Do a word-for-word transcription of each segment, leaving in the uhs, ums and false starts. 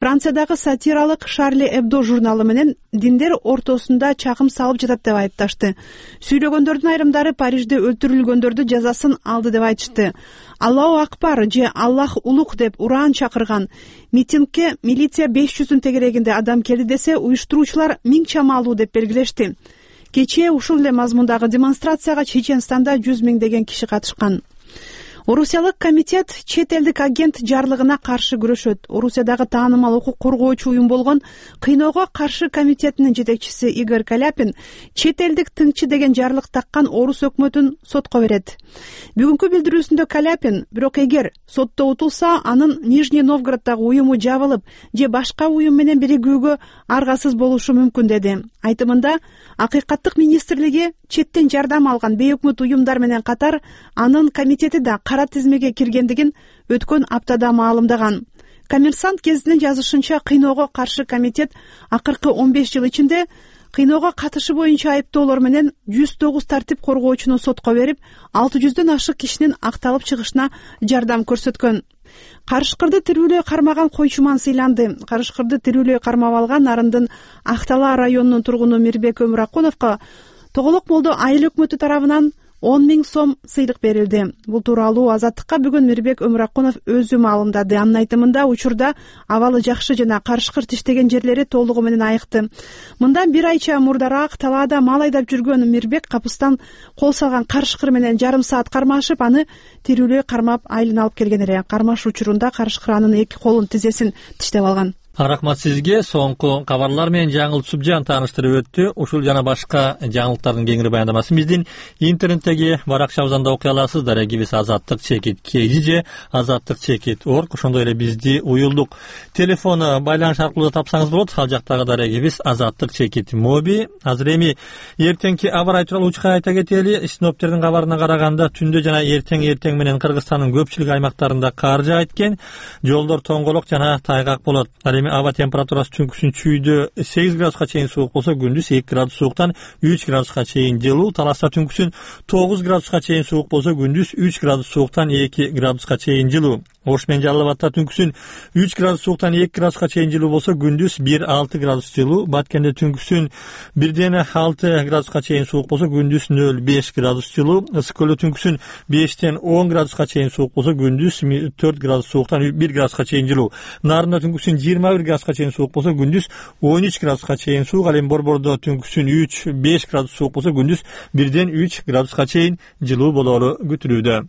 Франциядагы сатиралык Шарли Эбдо журналы менен диндер ортосунда чакым салып жатат деп айыпташты. Сүйлөгөндөрдүн айрымдары Парижде өлтүрүлгөндөрдү жазасын алды деп айтышты. Аллаху акбар же Аллах улук деп ураан чакырган митингге милиция беш жүздүн тегерегинде адам келди десе, уюштуруучулар миң чамалуу деп белгилешти. Кечээ ушул эле мазмундагы демонстрацияга Чеченстанда жүз миңдеген киши катышкан. Орусиялык комитет чет элдик агент жарлыгына каршы күрөшөт. Орусиядагы таанымал укук коргоочу уюм болгон Кыйноого каршы комитетинин жетекчиси Игорь Каляпин чет элдик тыңчы деген жарлык таккан орус өкмөтүн сотко берет. Бүгүнкү билдирүүсүндө Каляпин, бирок эгер сотто утулса, анын Нижний Новгороддагы уюму жабылып же башка уюм менен биригүүгө аргасыз болушу мүмкүн деди. Айтымында, Акыйкаттык министрлиги четтен жардам алган бейөкмөт уюмдар менен катар анын комитети да кара тизмеге киргендигин өткөн аптада маалымдаган. Коммерсант гезитинин жазышынча, Кыйноого каршы комитет акыркы он беш жыл ичинде Кыйноого катышы боюнча айыптоолор менен жүз тогуз тартип коргоочуну сотко берип, алты жүздөн ашык кишинин акталып чыгышына жардам көрсөткөн. Карышкырды тирүүлөй кармаган койчуман сыйланды. Карышкырды тирүүлөй кармап алган Нарындын Актала районунун тургуну Мирбек Өмүракуновго Тоголок молдо айыл өкмөтү тарабынан он миң сом сыйлык берилди. Бул тууралуу Азаттыкка бүгүн Мирбек Өмүракунов өзү маалымдады. Анын айтымында, учурда абалы жакшы жана карышкыр тиштеген жерлери толугу менен айыкты. Мындан бир айча мурдараак талаада мал айдап жүргөн Мирбек капыстан кол салган карышкыр менен жарым саат кармашып, аны тирүүлөй кармап айылын алып келген эле. Кармаш учурунда карышкыр анын эки колун тизесин тиштеп алган. Рахмат сизге. Соңку кабарлар менен жаңыл Субжан тааныштырып өттү. Ушул жана башка жаңылыктардын кеңири баяндамасын биздин интернеттеги баракчабыздан окуй аласыздар. Эгибиз азаттык чекит кз же азаттык чекит орг. Ошондой эле бизди уюлдук телефону байланыш аркылуу тапсаңыз болот. Ал жактагы да эгибиз азаттык чекит моби. Азыр эми эртеңки аба ырайы тууралуу учка айта кетели. Синоптиктердин кабарына караганда түндө жана эртең эртең менен Кыргызстандын көпчүлүк аймактарында кар жаайт экен. Жолдор тоңголок жана тайгак болот. Аба температурасы түнкүсүн чүйдө сегиз градуска чейин суук болсо, күндүз эки градус сууктан үч градуска чейин жылуу. Таласта түнкүсүн тогуз градуска чейин суук болсо, күндүз үч градус сууктан эки градуска чейин жылуу. Ош менен Жалал Абадта түнкүсүн үч градус сууктан эки градуска чейин жылуу болсо, күндүз бир алты градус жылуу. Баткенде түнкүсүн бирден алты градуска чейин суук болсо, күндүз нөл беш градус жылуу. Ысык-Көлдө түнкүсүн бештен он градуска чейин суук болсо, күндүз төрт градус сууктан бир градуска чейин жылуу. Нарында түнкүсүн жыйырма бир градуска чейин суук болсо, күндүз он үч градуска чейин суук. Ал эми Борбордо түнкүсүн үч беш градус суук болсо, күндүз бирден үч градуска чейин жылуу болоору күтүлүүдө.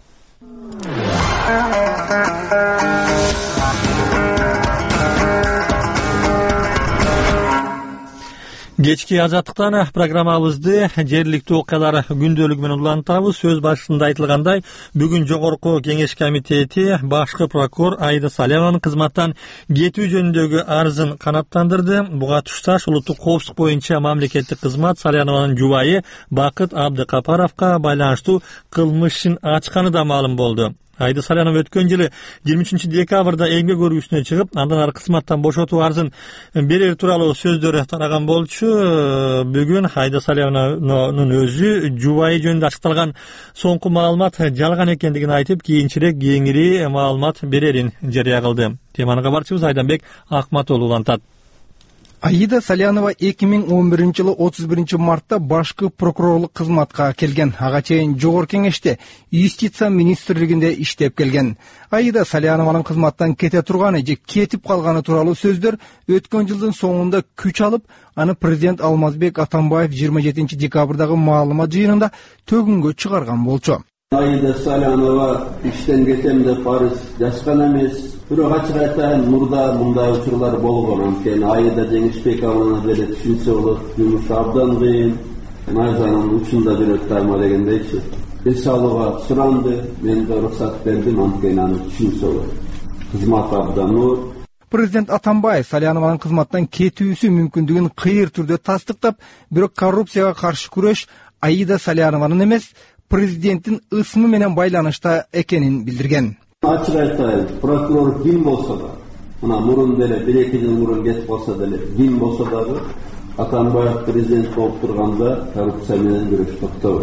Кечки азаттыктан программабызды жергиликтүү окуялар күндөлүгү менен улантабыз. Сөз башында айтылгандай, бүгүн Жогорку Кеңеш комитети башкы прокурор Аида Салянованын кызматтан кетүү жөнүндөгү арызын канааттандырды. Буга тушташ улуттук коопсуздук боюнча мамлекеттик кызмат Салянованын жубайы Бакыт Абдыкапаровго байланыштуу кылмышын ачканы да маалым болду. Айда Салянова өткөн жылы жыйырма үчүнчү декабрда эмгек өргүсүнө чыгып, андан ары кызматтан бошотуу арызын берер тууралуу сөздөр тараган болчу. Бүгүн Айда Салянованын өзү жубайы жөнүндө ачыкталган соңку маалымат жалган экендигин айтып, кийинчерээк кеңири маалымат берерин жарыя кылды. Теманы кабарчыбыз Айданбек Акматоğlu улантат. Аида Салянова эки миң он биринчи жылы отуз биринчи мартта башкы прокурорлук кызматка келген. Ага чейин Жогорку Кеңеште юстиция министрлигинде иштеп келген. Аида Салянованын кызматтан кете турганы же кетип калганы тууралуу сөздөр өткөн жылдын соңунда күч алып, аны президент Алмазбек Атамбаев жыйырма жетинчи декабрдагы маалымат жыйынында төгүнгө чыгарган болчу. Аида Салянова иштен кетем деп арыз жазган эмес. Бирок ачык айтайын, мурда мындай учурлар болгон. Анткени Аида Жеңишбековна деле түшүнсө болот, жумуш абдан кыйын. Майзанын учунда жүрөт тайма дегендейчи. Эс алууга суранды, мен да уруксат бердим, анткени аны түшүнсө болот. Кызмат абдан оор. Президент Атамбаев Салянованын кызматтан кетүүсү мүмкүндүгүн кыйыр түрдө тастыктап, бирок коррупцияга каршы күрөш Аида Салянованын эмес, президенттин ысымы менен байланышта экенин билдирген. Ачык айтайын, прокурор ким болсо да, мына мурун деле бир эки жыл мурун кетип калса деле, ким болсо дагы Атамбаев президент болуп турганда коррупция менен күрөш токтобойт.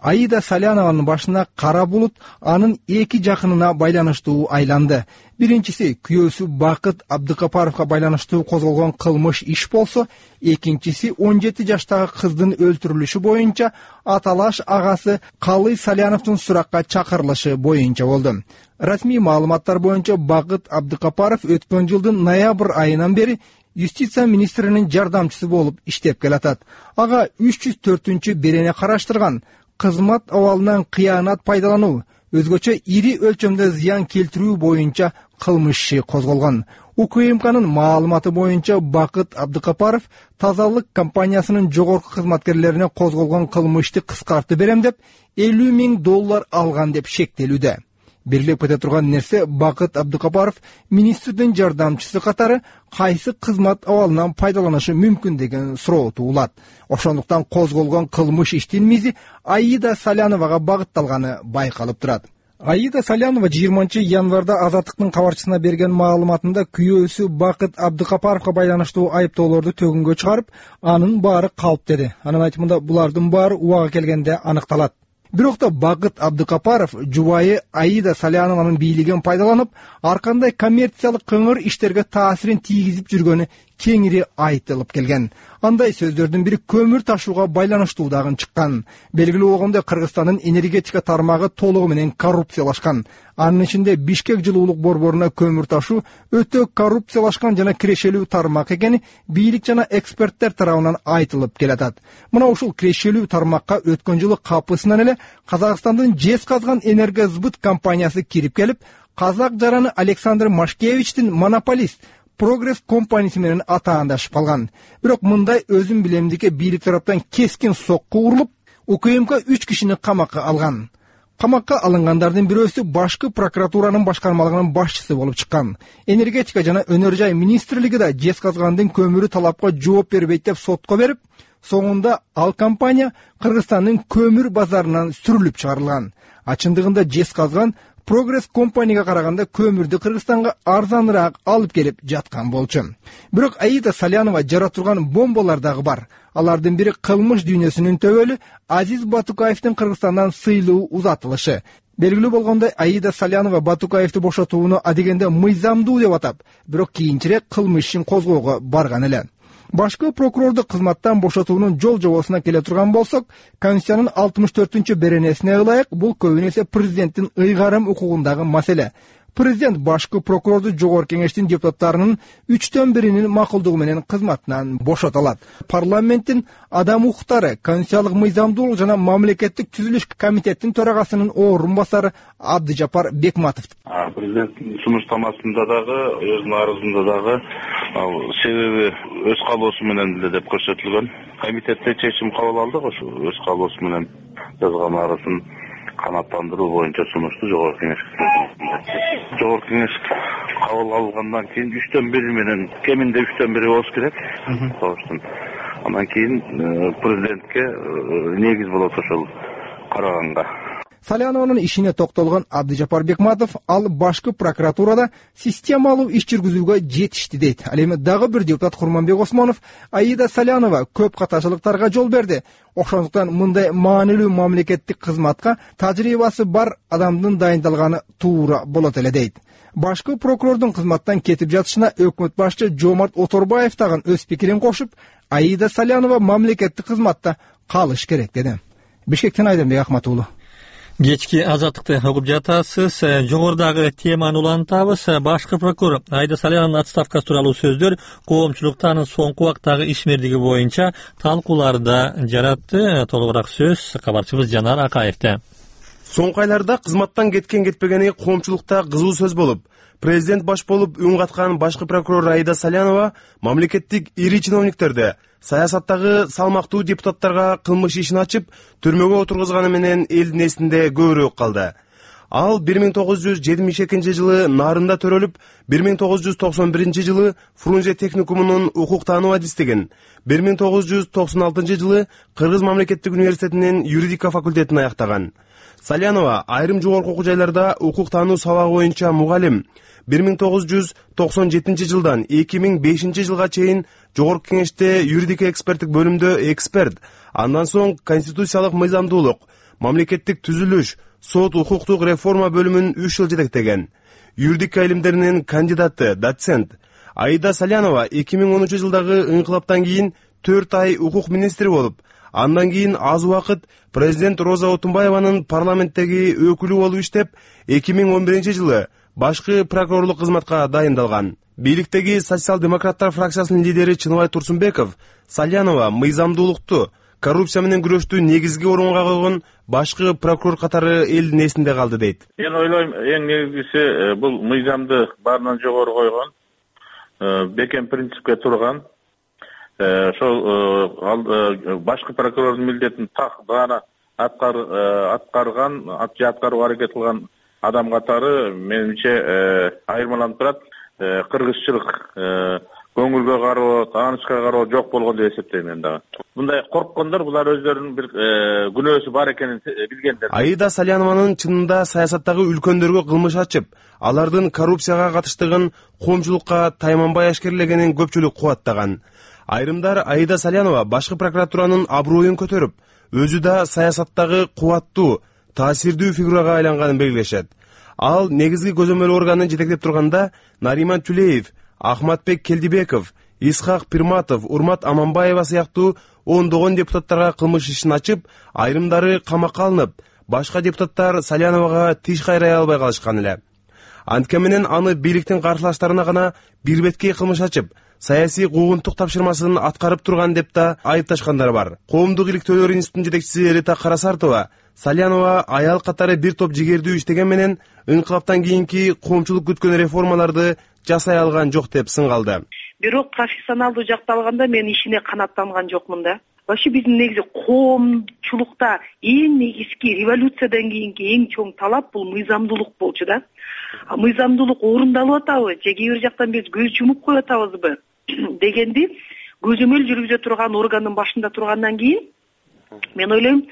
Аида Салянованын башына кара булут анын эки жакынына байланыштуу айланды. Биринчиси күйөөсү Бакыт Абдыкапаровго байланыштуу козголгон кылмыш иш болсо, экинчиси он жети жаштагы кыздын өлтүрүлүшү боюнча аталаш агасы Калый Саляновдун суракка чакырылышы боюнча болду. Расмий маалыматтар боюнча Бакыт Абдыкапаров өткөн жылдын ноябрь айынан бери юстиция министринин жардамчысы болуп иштеп келатат. Ага үч жүз төртүнчү берене караштырган кызмат абалынан кыянат пайдалануу, өзгөчө ири өлчөмдө зыян келтирүү боюнча кылмыш иши козголгон. УКМКнын маалыматы боюнча Бакыт Абдыкапаров тазалык компаниясынын жогорку кызматкерлерине козголгон кылмышты кыскартып берем деп элүү миң доллар алган деп шектелүүдө. Белгилеп өтө турган нерсе, Бакыт Абдыкапаров министрдин жардамчысы катары кайсы кызмат абалынан пайдаланышы мүмкүн деген суроо туулат. Ошондуктан козголгон кылмыш иштин мизи Аида Саляновага багытталганы байкалып турат. Аида Салянова жыйырманчы январда Азаттыктын кабарчысына берген маалыматында күйөөсү Бакыт Абдыкапаровго байланыштуу айыптоолорду төгүнгө чыгарып, анын баары калп деди. Анын айтымында булардын баары убага келгенде аныкталат. Бирок да Бакыт Абдыкапаров жубайы Аида Салянованын бийлигин пайдаланып, ар кандай коммерциялык кыңыр иштерге таасирин тийгизип жүргөнү кеңири айтылып келген. Андай сөздөрдүн бири көмүр ташууга байланыштуу дагы чыккан. Белгилүү болгондой, Кыргызстандын энергетика тармагы толугу менен коррупциялашкан. Анын ичинде Бишкек жылуулук борборуна көмүр ташуу өтө коррупциялашкан жана кирешелүү тармак экени бийлик жана эксперттер тарабынан айтылып келатат. Мына ушул кирешелүү тармакка өткөн жылы капысынан эле Казакстандын Жезказган энергосбыт компаниясы кирип келип, казак жараны Александр Машкевичтин монополист Прогресс компаниясы менен атаандашып калган. Бирок мындай өзүм билемдикке бийлик тараптан кескин сокку урулуп, УКМК үч кишини камакка алган. Камакка алынгандардын бирөөсү башкы прокуратуранын башкармалыгынын башчысы болуп чыккан. Энергетика жана өнөр жай министрлиги да Жезказгандын көмүрү талапка жооп бербейт деп сотко берип, соңунда ал компания Кыргызстандын көмүр базарынан сүрүлүп чыгарылган. Ачындыгында Жезказган Прогресс компанияга караганда көмүрдү Кыргызстанга арзаныраак алып келип жаткан болчу. Бирок Аида Салянова жаратылган бомбалар дагы бар. Алардын бири кылмыш дүйнөсүнүн төбөлү Азиз Батукаевдин Кыргызстандан сыйлуу узатылышы. Белгилүү болгондой, Аида Салянова Батукаевди бошотууну адегенде мыйзамдуу деп атап, бирок кийинчерээк кылмыш ишин козгоого барган эле. Башкы прокурорду кызматтан бошотуунун жол жобосуна келе турган болсок, Конституциянын алтымыш төртүнчү беренесине ылайык бул көбүнесе президенттин ыйгарым укугундагы маселе. Президент башкы прокурорду жогорку кеңештин депутаттарынын үчтөн биринин макулдугу менен кызматынан бошото алат. Парламенттин адам укуктары, конституциялык мыйзамдуулук жана мамлекеттик түзүлүш комитетинин төрагасынын орун басары Абдыжапар Бекматов. Президенттин сунуштамасында дагы, өзүнүн арызында дагы себеби өз каалоосу менен эле деп көрсөтүлгөн. Комитетте чечим кабыл алдык, ошо өз каалоосу менен жазган арызын канааттандыруу боюнча сунушту жогорку кеңешке. Жогорку кеңеш кабыл алгандан кийин үчтөн бiri менен, кеминде үчтөн бiri болуш керек. Согуштун. Андан кийин президентке негиз болот ошол караганга. Салянованын ишине токтолгон Абдыжапар Бекматов ал башкы прокуратурада системалуу иш жүргүзүүгө жетишти дейт. Ал эми дагы бир депутат Курманбек Осмонов Аида Салянова көп катачылыктарга жол берди. Ошондуктан мындай маанилүү мамлекеттик кызматка тажрыйбасы бар адамдын дайындалганы туура болот эле дейт. Башкы прокурордун кызматтан кетип жатышына өкмөт башчы Жомарт Оторбаев дагы өз пикирин кошуп, Аида Салянова мамлекеттик кызматта калыш керек деди. Бишкектен Айденбек Акматуулу. Кечки Азаттыкты угуп жатасыз. Жогорудагы теманы улантабыз. Башкы прокурор Аида Салянованын отставкасы тууралуу сөздөр коомчулукта анын соңку убактагы ишмердиги боюнча талкууларды жаратты. Толугураак сөз кабарчыбыз Жанар Акаевде. Соңку айларда кызматтан кеткен кетпегени коомчулукта кызуу сөз болуп, президент баш болуп үн каткан башкы прокурор Аида Салянова мамлекеттик ири чиновниктерди, саясаттагы салмактуу депутаттарга кылмыш ишин ачып, түрмөгө отургузганы менен элдин эсинде көбүрөөк калды. Ал бир миң тогуз жүз жетимиш экинчи жылы Нарында төрөлүп, бир миң тогуз жүз токсон биринчи жылы Фрунзе техникумунун укук таануу адистигин, бир миң тогуз жүз токсон алтынчы жылы Кыргыз мамлекеттик университетинин юридика факультетин аяктаган. Салянова айрым жогорку окуу жайларда укук таануу сабагы боюнча мугалим. бир миң тогуз жүз токсон жетинчи жылдан эки миң бешинчи жылга чейин жогорку кеңеште юридика эксперттик бөлүмдө эксперт, андан соң конституциялык мыйзамдуулук, мамлекеттик түзүлүш, сот укуктук реформа бөлүмүн үч жыл жетектеген. Юридика илимдеринин кандидаты, доцент Аида Салянова эки миң онунчу жылдагы ыңкылаптан кийин төрт ай укук министри болуп, андан кийин аз убакыт президент Роза Отунбаеванын парламенттеги өкүлү болуп иштеп, эки миң он биринчи жылы башкы прокурорлук кызматка дайындалган. Бийликтеги социал-демократтар фракциясынын лидери Чыныбай Турсунбеков Салянова мыйзамдуулукту, коррупция менен күрөштү негизги орунга койгон башкы прокурор катары элдин эсинде калды дейт. Мен ойлойм, эң негизгиси бул мыйзамды баарынан жогору койгон, бекем принципке турган, ошол башкы прокурордун милдетин так даана аткарган, атчы аткарууга аракет кылган адам катары менимче айырмаланып турат. Кыргызчылык, көңүлгө кароо, таанычка кароо жок болгон деп эсептейм мен дагы. Мындай корккондор булар өздөрүнүн бир күнөөсү бар экенин билгендер. Аида Салянованын чынында саясаттагы үлкөндөргө кылмыш ачып, алардын коррупцияга катыштыгын коомчулукка тайманбай ашкерлегенин көпчүлүк кубаттаган. Айрымдар Аида Салянова башкы прокуратуранын аброюн көтөрүп, өзү да саясаттагы кубаттуу, таасирдүү фигурага айланганын белгилешет. Ал негизги көзөмөл органын жетектеп турганда Нариман Тюлеев, Ахматбек Келдибеков, Исхак Пирматов, Урмат Аманбаева сыяктуу ондогон депутаттарга кылмыш ишин ачып, айрымдары камакка алынып, башка депутаттар Саляновага тиш кайрай албай калышкан эле. Антке менен аны бийликтин каршылаштарына гана бир беткей кылмыш ачып, саясий куугунтук тапшырмасын аткарып турган деп да айыпташкандар бар. Коомдук иликтөөлөр институтунун жетекчиси Рита Карасартова Салянова аял катары бир топ жигердүү иштеген менен ыңкылаптан кийинки коомчулук күткөн реформаларды жасай алган жок деп сынгалды. Бирок профессионалдуу жакта алганда мен ишине канааттанган жокмун да. Вообще биздин негизи коомчулукта эң негизги революциядан кийинки эң чоң талап бул мыйзамдуулук болчу да. Мыйзамдуулук орундалып атабы же кээ бир жактан биз көз жумуп коюп атабызбы дегенди көзөмөл жүргүзө турган органдын башында тургандан кийин мен ойлойм,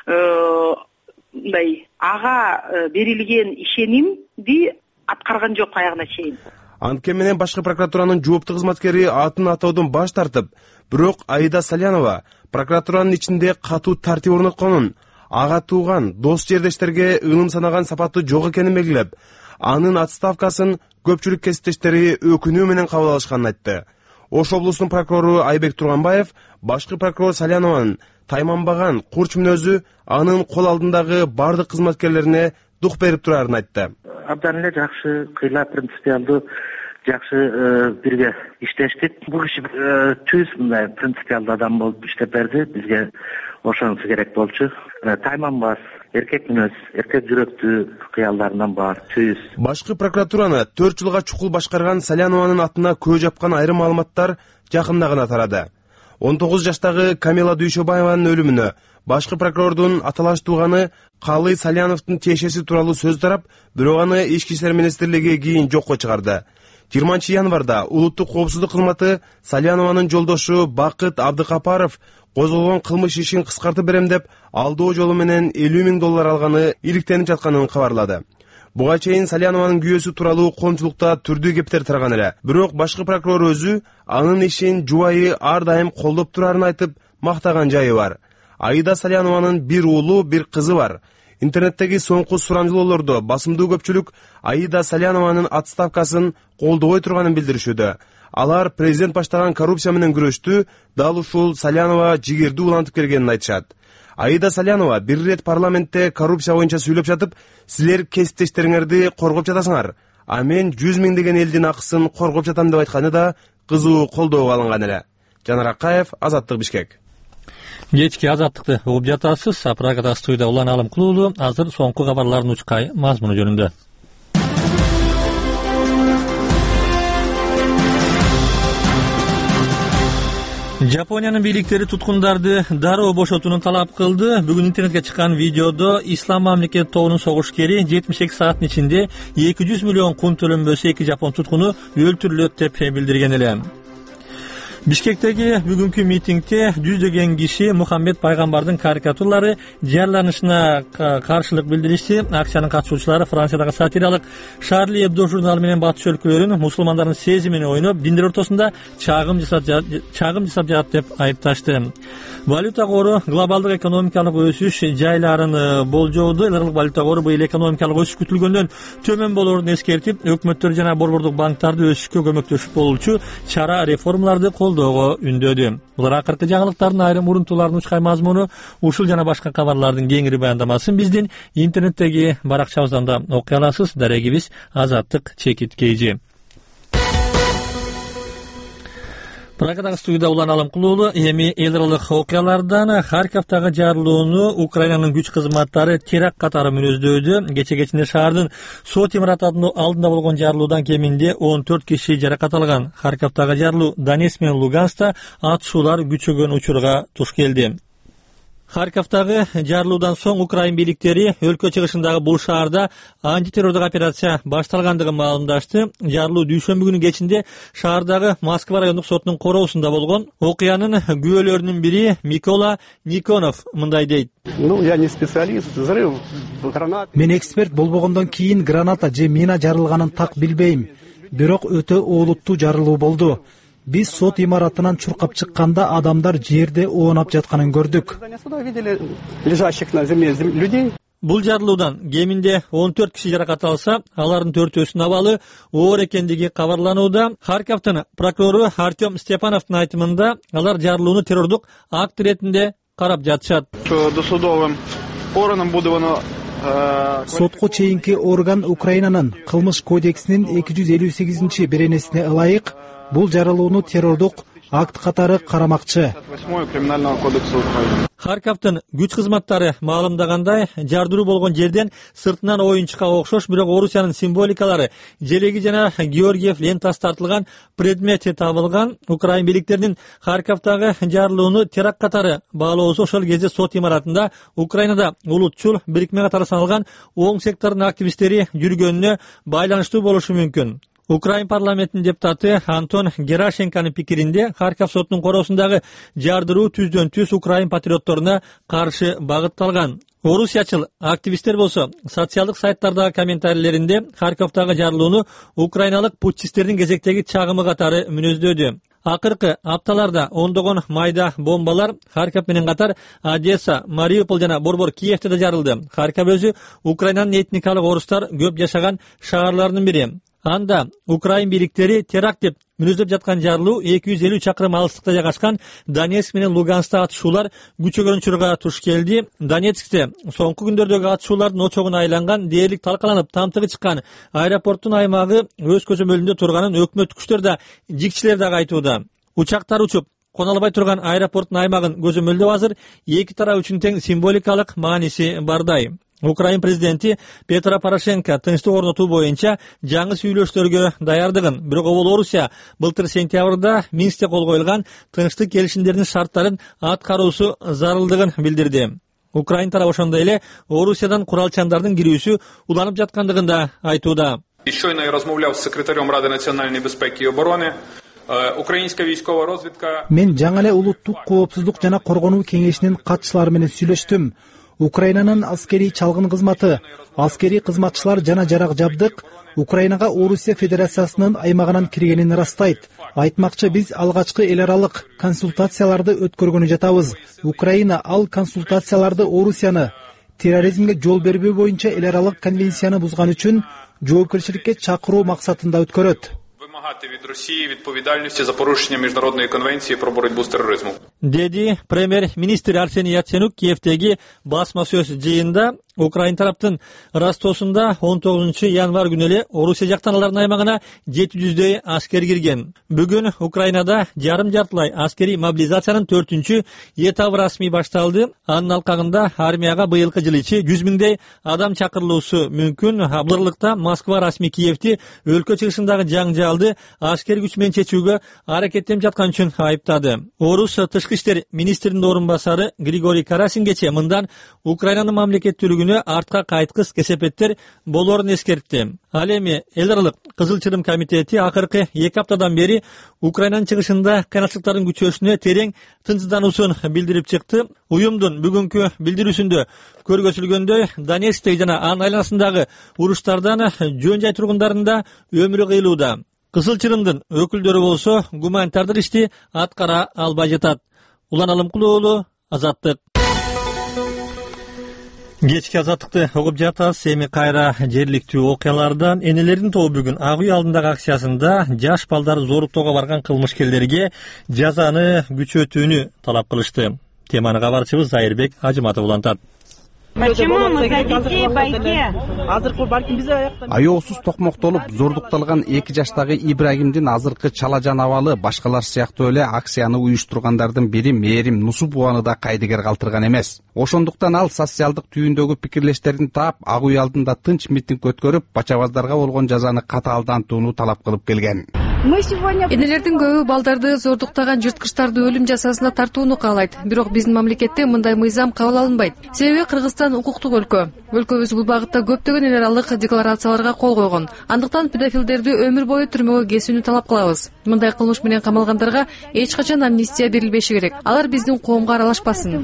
мындай ага берилген ишенимди аткарган жок аягына чейин. Антке менен башкы прокуратуранын жооптуу кызматкери атын атоодон баш тартып, бирок Аида Салянова прокуратуранын ичинде катуу тартип орнотконун, ага тууган, дос жердештерге ылым санаган сапаты жок экенин белгилеп, анын отставкасын көпчүлүк кесиптештери өкүнүү менен кабыл алышканын айтты. Ош облусунун прокурору Айбек Турганбаев башкы прокурор Салянованын тайманбаган, курч мүнөзү анын кол алдындагы бардык кызматкерлерине дук берип турарын айтты. Абдан эле жакшы, кыйла принципиалдуу, жакшы бирге иштештик. Бул киши түз мындай принципиалдуу адам болуп иштеп берди. Бизге ошонусу керек болчу. Тайманбас, эркек мүнөз, эркек жүрөктүү кыялдарынан бар, түз. Башкы прокуратураны төрт жылга чукул башкарган Салянованын атына көө жапкан айрым маалыматтар жакында гана тарады. он тогуз жаштагы Камила Дүйшөбаеванын өлүмүнө башкы прокурордун аталаш тууганы Калый Саляновдун тиешеси тууралуу сөз тарап, бирок аны Ички иштер министрлиги кийин жокко чыгарды. жыйырманчы январда улуттук коопсуздук кызматы Салянованын жолдошу Бакыт Абдыкапаров козголгон кылмыш ишин кыскартып берем деп алдоо жолу менен элүү миң доллар алганы иликтенип жатканын кабарлады. Буга чейин Салянованын күйөөсү тууралуу коомчулукта түрдүү кептер тараган эле. Бирок башкы прокурор өзү анын ишин жубайы ар дайым колдоп турарын айтып мактаган жайы бар. Аида Салянованын бир уулу, бир кызы бар. Интернеттеги соңку сурамжылоолордо басымдуу көпчүлүк Аида Салянованын отставкасын колдобой турганын билдиришүүдө. Алар президент баштаган коррупция менен күрөштү дал ушул Салянова жигердүү улантып келгенин айтышат. Аида Салянова бир ирет парламентте коррупция боюнча сүйлөп жатып, силер кесиптештериңерди коргоп жатасыңар, а мен жүз миңдеген элдин акысын коргоп жатам деп айтканы да кызуу колдоого алынган эле. Жанар Акаев, Азаттык, Бишкек. Кечки Азаттыкты угуп жатасыз. Программада студияда Улан Алымкулуу. Азыр соңку кабарлардын учкай мазмуну жөнүндө. Жапониянын бийликтери туткундарды дароо бошотууну талап кылды. Бүгүн интернетке чыккан видеодо Ислам мамлекет тобунун согушкери жетимиш эки сааттын ичинде эки жүз миллион кун төлөнбөсө эки жапон туткуну өлтүрүлөт деп билдирген эле. Бишкектеги бүгүнкү митингде жүздөгөн киши Мухаммед пайгамбардын карикатуралары жарыяланышына каршылык билдиришти. Акциянын катышуучулары Франциядагы сатиралык Шарли Эбдо журналы менен батыш өлкөлөрүн мусулмандардын сезимине ойноп, диндер ортосунда чагым чагым жасап жатат деп айыпташты. Валюта кору глобалдык экономикалык өсүш жайларын болжоодо. Элдик валюта кору быйыл экономикалык өсүш күтүлгөндөн төмөн болоорун эскертип, өкмөттөр жана борбордук банктарды өсүшкө көмөктөшүп болчу чара реформаларды колдоого үндөдү. Булар акыркы жаңылыктардын айрым урунтууларынын учкай мазмуну. Ушул жана башка кабарлардын кеңири баяндамасын биздин интернеттеги баракчабыздан да окуй аласыз. Дарегибиз Азаттык Чекит Кейжи. Прагадагы студияда Улан Алымкулуулу. Эми эл аралык окуялардан Харьковдагы жарылууну Украинанын күч кызматтары теракт катары мүнөздөдү. Кече кечинде шаардын сот имаратынын алдында болгон жарылуудан кеминде он төрт киши жаракат алган. Харьковдагы жарылуу Донецк менен Луганскта атышуулар күчөгөн учурга туш келди. Харьковдагы жарылуудан соң Украин бийликтери өлкө чыгышындагы бул шаарда антитеррорлук операция башталгандыгын маалымдашты. Жарылуу дүйшөмбү күнү кечинде шаардагы Москва райондук сотунун короосунда болгон. Окуянын күбөлөрүнүн бири Микола Никонов мындай дейт. Ну, я не специалист, взрыв, граната. Мен эксперт болбогондон кийин граната же мина жарылганын так билбейм. Бирок өтө олуттуу жарылуу болду. Биз сот имаратынан чуркап чыкканда адамдар жерде оонап жатканын көрдүк. Бул жарылуудан кеминде он төрт киши жаракат алса, алардын төртөөсүнүн абалы оор экендиги кабарланууда. Харьковдун прокурору Артем Степановдун айтымында алар жарылууну террордук акт иретинде карап жатышат. Досудовым органам будувано Сотко чейинки орган Украинанын кылмыш кодексинин эки жүз элүү сегизинчи беренесине ылайык бул жарылууну террордук акт катары карамакчы. Харьковдун күч кызматтары маалымдагандай, жардыруу болгон жерден сыртынан оюнчукка окшош, бирок Орусиянын символикалары, желеги жана Георгиев лентасы тартылган предмет табылган. Украин бийликтеринин Харьковдагы жарылууну теракт катары баалоосу ошол кезде сот имаратында Украинада улутчул бирикме катары саналган оң сектордун активисттери жүргөнүнө байланыштуу болушу мүмкүн. Украин парламентинин депутаты Антон Герашенконун пикиринде, Харьков сотунун короосундагы жардыруу түздөн түз Украин патриотторуна каршы багытталган. Орусиячыл активисттер болсо социалдык сайттардагы комментарийлеринде Харьковдагы жарылууну украиналык путчисттердин кезектеги чагымы катары мүнөздөдү. Акыркы апталарда ондогон майда бомбалар Харьков менен катар Одесса, Мариуполь жана борбор Киевде да жарылды. Харьков өзү Украинанын этникалык орустар көп жашаган шаарларынын бири. Анда Украин бийликтери теракт деп мүнөздөп жаткан жарылуу эки жүз элүү чакырым алыстыкта жайгашкан Донецк менен Луганскта атышуулар күчөгөн учурга туш келди. Донецкте соңку күндөрдөгү атышуулардын очогуна айланган, дээрлик талкаланып, тамтыгы чыккан аэропорттун аймагы өз көзөмөлүндө турганын өкмөт күчтөр да, жигчилер да айтууда. Учактар учуп кона албай турган аэропорттун аймагын көзөмөлдөө азыр эки тарап үчүн тең символикалык мааниси бардай. Украин президенти Петро Порошенко тынчтык орнотуу боюнча жаңы сүйлөшүүлөргө даярдыгын, бирок ол Орусия былтыр сентябрда Минскте кол коюлган тынчтык келишимдеринин шарттарын аткаруусу зарылдыгын билдирди. Украин тарабы ошондой эле Орусиядан куралчандардын кирүүсү уланып жаткандыгын да айтууда. Щойно я размовляв з секретарем Ради національної безпеки і оборони. Украинская військова розвідка. Мен жаңы эле улуттук коопсуздук жана коргонуу кеңешинин катчылары менен сүйлөштүм. Украинанын аскери чалгын кызматы, аскери кызматчылар жана жарак жабдык Украинага Орусия Федерациясынын аймагынан киргенин ырастайт. Айтмакчы, биз алгачкы эл аралык консультацияларды өткөргөнү жатабыз. Украина ал консультацияларды Орусияны терроризмге жол бербөө боюнча эл аралык конвенцияны бузган үчүн жоопкерчиликке чакыруу максатында өткөрөт. Від Росії відповідальності за порушення міжнародної конвенції про боротьбу з тероризмом. Деди премьер-министр Арсений Яценюк Киевдеги басма сөз жыйында Украин тараптын Ростосунда он тогузунчу январ күнү эле Орусия жактан алардын аймагына жети жүздөй аскер кирген. Бүгүн Украинада жарым жартылай аскери мобилизациянын төртүнчү этабы расмий башталды. Анын алкагында армияга быйылкы жыл ичи жүз миңдей адам чакырылуусу мүмкүн. Абдырлыкта Москва расмий Киевди өлкө чыгышындагы жаңжалды аскер күч менен чечүүгө аракеттенип жаткан үчүн айыптады. Орус тышкы иштер министринин орун басары Григорий Карасин кече мындан Украинанын мамлекеттүүлүгүнүн өтүүнө артка кайткыс кесепеттер болоорун эскертти. Ал эми эл аралык Кызыл Чырым комитети акыркы эки аптадан бери Украинанын чыгышында кыйынчылыктардын күчөшүнө терең тынчсыздануусун билдирип чыкты. Уюмдун бүгүнкү билдирүүсүндө көргөзүлгөндөй, Донецктеги жана анын айланасындагы уруштардан жөн жай тургундарында өмүрү кыйылууда. Кызыл Чырымдын өкүлдөрү болсо гуманитардык ишти аткара албай жатат. Улан Алымкулуу уулу, Азаттык. Кечки Азаттыкты угуп жатасыз. Эми кайра жергиликтүү окуялардан. Энелердин тобу бүгүн Ак үй алдындагы акциясында жаш балдар зоруктоого барган кылмышкерлерге жазаны күчөтүүнү талап кылышты. Теманы кабарчыбыз Зайырбек Ажыматов улантат. Аёосуз токмоктолуп зордукталган эки жаштагы Ибрагимдин азыркы чала жанабалы башкалар сыяктуу эле акцияны уюштургандардын бири Мээрим Нусупованы да кайдыгер калтырган эмес. Ошондуктан ал социалдык түйүндөгү пикирлештерин таап, Ак үй алдында тынч митинг өткөрүп, бачабаздарга болгон жазаны катаалдантууну талап кылып келген. Энелердин көбү балдарды зордуктаган жырткычтарды өлүм жазасына тартууну каалайт. Бирок биздин мамлекетте мындай мыйзам кабыл алынбайт. Себеби Кыргызстан укуктук өлкө. Өлкөбүз бул багытта көптөгөн эл аралык декларацияларга кол койгон. Андыктан педофилдерди өмүр бою түрмөгө кесүүнү талап кылабыз. Мындай кылмыш менен камалгандарга эч качан амнистия берилбеши керек. Алар биздин коомго аралашпасын.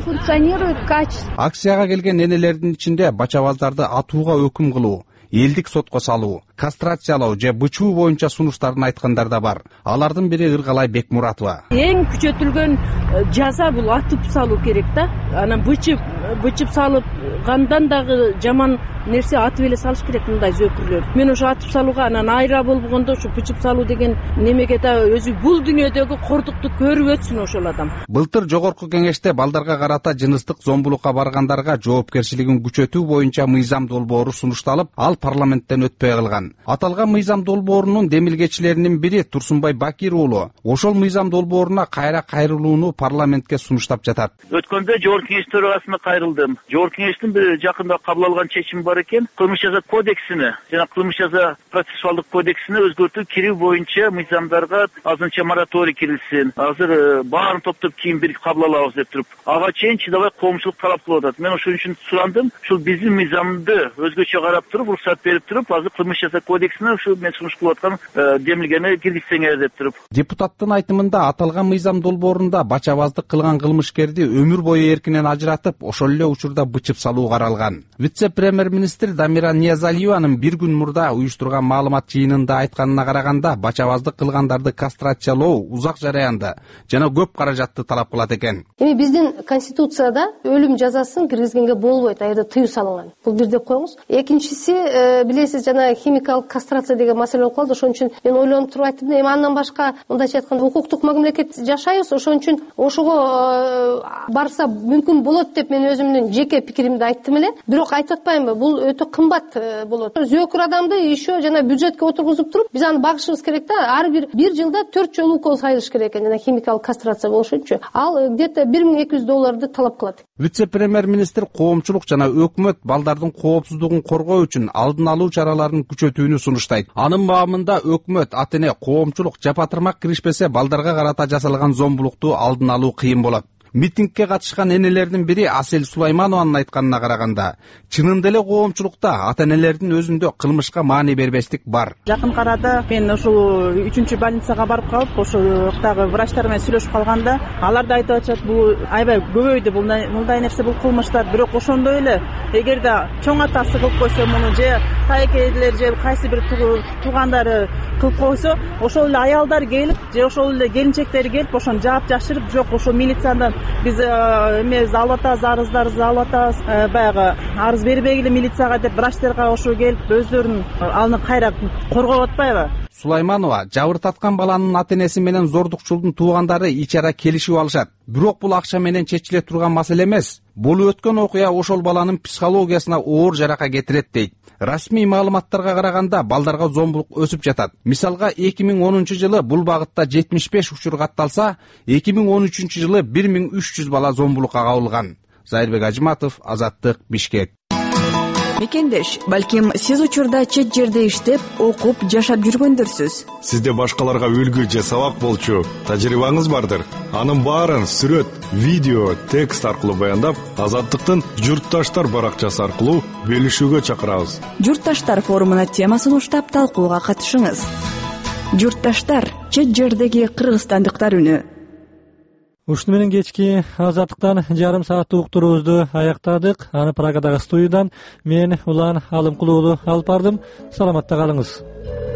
Акцияга келген энелердин ичинде бачабаздарды атууга өкүм кылуу, элдик сотко салуу, кастрациялоо же бычуу боюнча сунуштарын айткандар да бар. Алардын бири Ыргалай Бекмуратова. Эң күчөтүлгөн жаза бул атып салуу керек да. Анан бычып, бычып салып, кандан дагы жаман нерсе атып эле салыш керек мындай зөөкүрлөр. Мен ошо атып салууга анан айра болгондо ошо бычып салуу деген немеге да өзү бул дүйнөдөгү кордукту көрүп өтсүн ошол адам. Былтыр жогорку кеңеште балдарга карата жыныстык зомбулукка баргандарга жоопкерчилигин күчөтүү боюнча мыйзам долбоору сунушталып, ал парламенттен өтпөй калган. Аталган мыйзам долбоорунун демилгечилеринин бири Турсунбай Бакир уулу ошол мыйзам долбооруна кайра кайрылууну парламентке сунуштап жатат. Өткөндө жогорку кеңеш төрагасына кайрылдым. Жогорку кеңештин бир жакында кабыл алган чечими бар экен. Кылмыш жаза кодексине жана кылмыш жаза процессуалдык кодексине өзгөртүү кирүү боюнча мыйзамдарга азырынча мораторий кирилсин. Азыр баарын топтоп кийин бир кабыл алабыз деп туруп, ага чейин чыдабай коомчулук талап кылып атат. Мен ошон үчүн сурандым. Ушул биздин мыйзамды өзгөчө карап туруп, уруксат берип туруп, азыр кылмыш жаза кодексине ушу мен сунуш кылып аткан демилгени киргизсеңер деп туруп. Депутаттын айтымында аталган мыйзам долбоорунда бачабаздык кылган кылмышкерди өмүр бою эркинен ажыратып, ошол эле учурда бычып салуу каралган. Вице-премьер-министр Дамира Ниязалиеванын бир күн мурда уюштурган маалымат жыйынында айтканына караганда, бачабаздык кылгандарды кастрациялоо узак жараянда жана көп каражатты талап кылат экен. Эми биздин конституцияда өлүм жазасын киргизгенге болбойт, аерде тыюу салынган. Бул бир деп коюңуз. Экинчиси, билесиз, жана химикалык кастрация деген маселе болуп калды. Ошон үчүн мен ойлонуп туруп айттым, эми андан башка мындайча айтканда укуктук мамлекет жашайбыз, ошон үчүн ошого барса мүмкүн болот деп мен өзүмдүн жеке пикиримди айттым эле. Бирок айтып атпаймынбы, бул өтө кымбат болот. Зөөкүр адамды еще жана бюджетке отургузуп туруп, биз аны багышыбыз керек да. Ар бир бир жылда төрт жолу укол салыш керек экен, жана химикалык кастрация болуш үчүн. Ал где-то бир миң эки жүз долларды талап кылат. Вице-премьер-министр коомчулук жана өкмөт балдардын коопсуздугун коргоо үчүн алдын алуу чараларын күчөтүүнү сунуштайт. Анын маамында өкмөт, ата-эне, коомчулук жапатырмак киришпесе балдарга карата жасалган зомбулукту алдын алуу кыйын болот. Митингке катышкан энелердин бири Асель Сулайманованын айтканына караганда, чынында эле коомчулукта ата-энелердин өзүндө кылмышка маани бербестик бар. Жакын арада мен ушул үчүнчү больницага барып калып, ошоктагы врачтар менен сүйлөшүп калганда, алар да айтып атышат, бул аябай көбөйдү, бул мындай нерсе, бул кылмыштар. Бирок ошондой эле, эгерде чоң атасы кылып койсо муну, же тайкелер, же кайсы бир туугандары кылып койсо, ошол эле аялдар келип, же ошол эле келинчектери келип, ошону жаап жашырып, жок ошол милициядан биз эмес алып атабыз, арыздарыбызды алып атабыз, баягы арыз бербей эле милицияга деп врачтарга ошо келип өздөрүн аны кайра коргоп атпайбы? Сулайманова жабыртаткан баланын ата-энеси менен зордукчулдун туугандары ичара келишип алышат. Бирок бул акча менен чечиле турган маселе эмес. Болуп өткөн окуя ошол баланын психологиясына оор жарака кетирет дейт. Расмий маалыматтарга караганда балдарга зомбулук өсүп жатат. Мисалга эки миң онунчу жылы бул багытта жетимиш беш учур катталса, эки миң он үчүнчү жылы бир миң үч жүз бала зомбулукка кабылган. Зайырбек Ажыматов, Азаттык, Бишкек. Мекендеш, балким сиз учурда чет жерде иштеп, окуп, жашап жүргөндөрсүз. Сизде башкаларга үлгү же сабак болчу тажрыйбаңыз бардыр. Анын баарын сүрөт, видео, текст аркылуу баяндап, Азаттыктын Журтташтар баракчасы аркылуу бөлүшүүгө чакырабыз. Журтташтар форумуна темасын уштап талкууга катышыңыз. Журтташтар, чет жердеги кыргызстандыктар үнү. Ушуну менен кечки Азаттыктан жарым сааттык уктуруубузду аяктадык. Аны Прагадагы студиядан мен Улан Алымкулуулу алып бардым. Саламатта калыңыз.